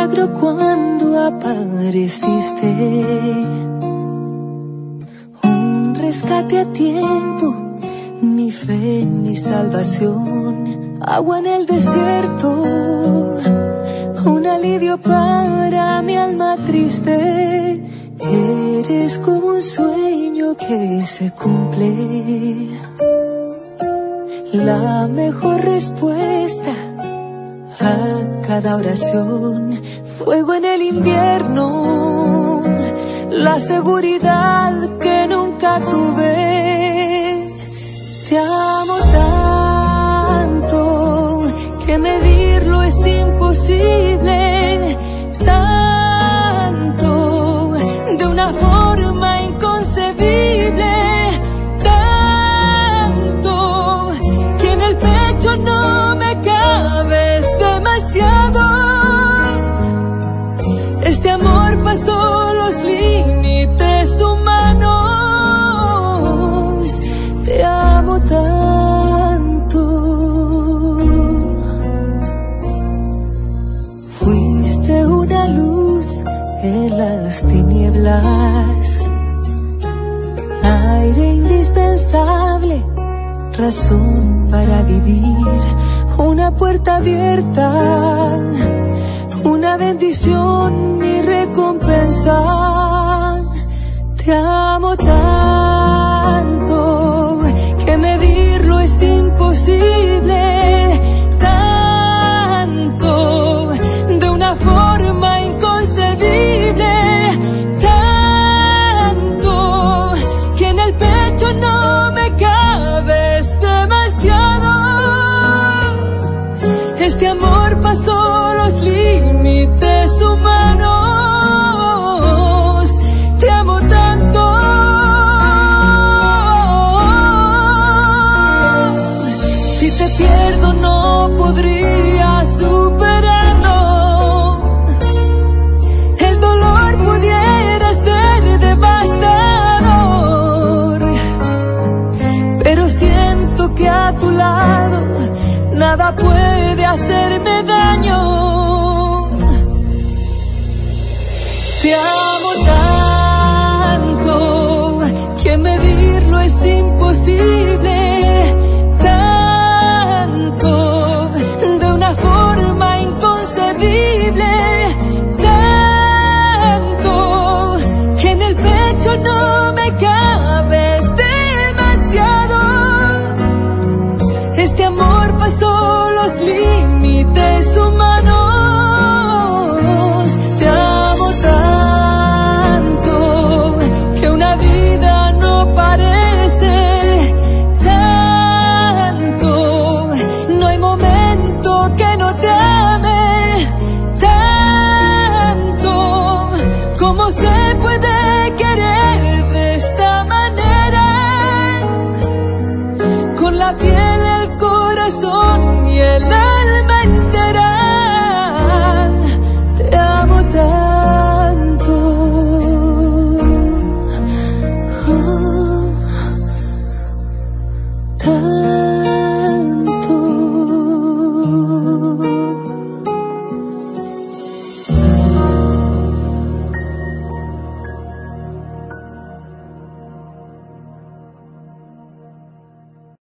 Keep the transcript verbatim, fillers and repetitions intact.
milagro cuando apareciste, un rescate a tiempo, mi fe, mi salvación, agua en el desierto, un alivio para mi alma triste. Eres como un sueño que se cumple, la mejor respuesta a cada oración, fuego en el invierno, la seguridad que nunca tuve. Te amo tanto que medirlo es imposible, tanto, de una forma inconcebible, tanto, que en el pecho no me cabe, es demasiado. Este amor pasó los límites humanos, te amo tanto. Fuiste una luz en las tinieblas, aire indispensable, razón para vivir, una puerta abierta, una bendición, mi recompensa. Te amo tanto que medirlo es imposible, tanto, de una forma inconcebible, tanto, que en el pecho no me cabe, es demasiado. Este amor pasó